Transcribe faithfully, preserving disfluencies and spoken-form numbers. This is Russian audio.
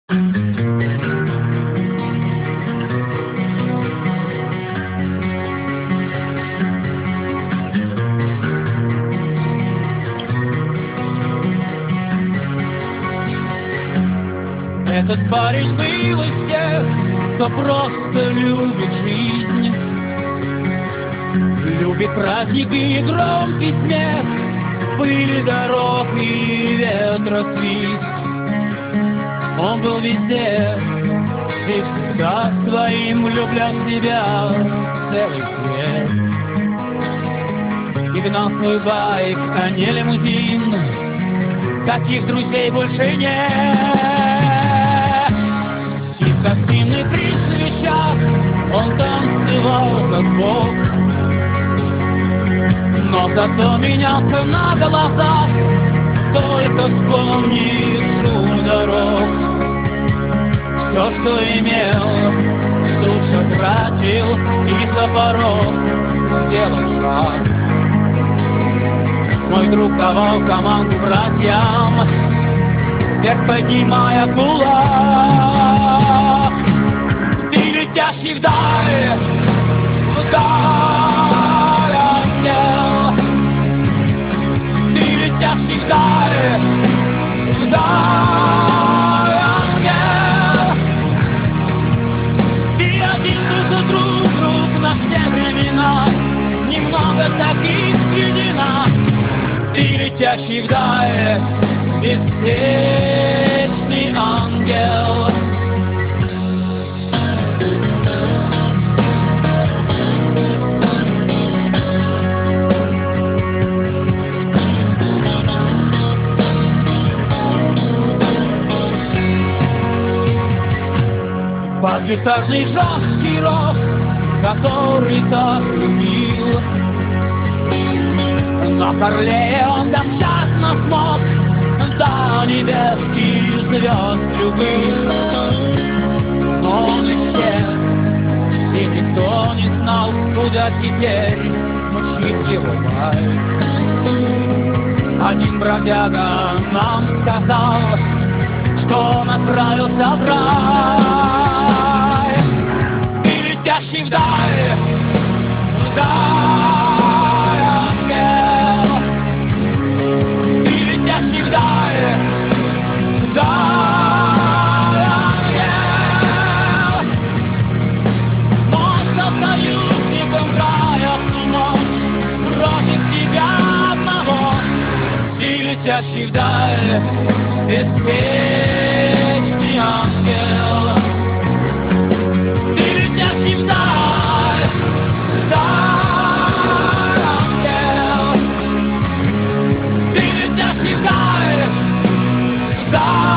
Этот парень был из тех, кто просто любит жизнь, любит праздники и громкий смех, пыли дорог и ветра свист. Он был везде и всегда своим влюблял в себя целый свет. И гнал свой байк, а не лимузин, таких друзей больше нет. И в гостиной при свечах он танцевал как бог, но зато менялся на глазах, только вспомни шум дорог. Все, что имел, тут же тратил и за порог сделал шаг. Мой друг давал команду братьям, вверх поднимая кулак. Ты летящий вдаль, вдаль ангел. Ты летящий вдаль, вдаль ангел. Ты один друг друг, друг на все времена, немного таких среди нас. Ты летящий вдаль, беспечный ангел. Под гитарный жесткий рок, который так любил, на Харлее он домчать нас мог до небесских звезд любых. Но он исчез, и никто не знал, куда теперь мчит его байк. Один бродяга нам сказал, что он отправился в рай. Ты летящий вдаль, вдаль ангел. Ты летящий вдаль, вдаль ангел. Но он стал союзником рая в ту ночь против тебя одного. Ты летящий вдаль, беспечный ангел. Ты летящий вдаль, вдаль ангел. Ты летящий вдаль, вдаль.